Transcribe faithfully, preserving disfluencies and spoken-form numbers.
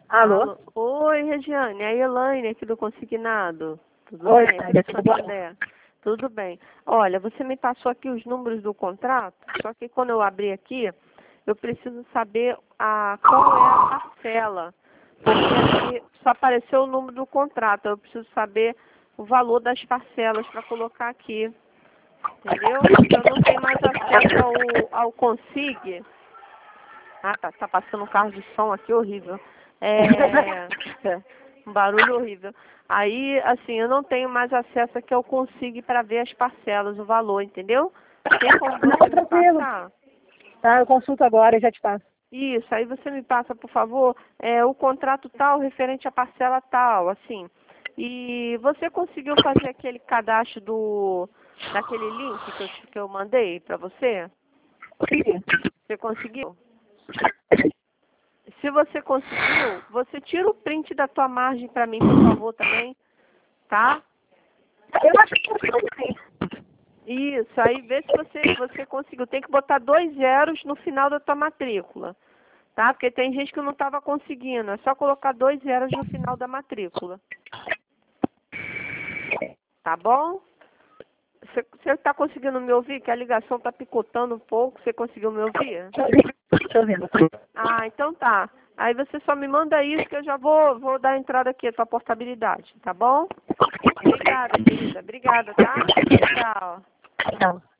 Alô? Alô? Oi, Regiane, é a Elaine aqui do Consignado. Tudo Oi, bem? Célia, Aqui do tudo bom? Santander. Tudo bem. Olha, você me passou aqui os números do contrato, só que quando eu abri aqui, eu preciso saber a, qual é a parcela. Porque aqui só apareceu o número do contrato, eu preciso saber o valor das parcelas para colocar aqui. Entendeu? Eu não tenho mais acesso ao, ao Consig. Ah, tá, tá passando um carro de som aqui horrível. É, um barulho horrível. Aí, assim, eu não tenho mais acesso aqui ao Consig para ver as parcelas, o valor, entendeu? Tem como Não, você me tranquilo. passar? Tá, eu consulto agora e já te passo. Isso, aí você me passa, por favor, é, o contrato tal, referente à parcela tal, assim. E você conseguiu fazer aquele cadastro do, daquele link que eu, te- que eu mandei para você? Sim. Você conseguiu? Se você conseguiu, você tira o print da tua margem para mim, por favor, também, tá? Eu acho que eu consegui. Isso, aí vê se você, você conseguiu. Tem que botar dois zeros no final da tua matrícula, tá? Porque tem gente que não estava conseguindo. É só colocar dois zeros no final da matrícula. Tá bom? Você está conseguindo me ouvir? Que a ligação está picotando um pouco. Você conseguiu me ouvir? Tô vendo. Ah, então tá. Aí você só me manda isso que eu já vou, vou dar entrada aqui à tua portabilidade, tá bom? Obrigada, querida. Obrigada, tá? Tchau. Não.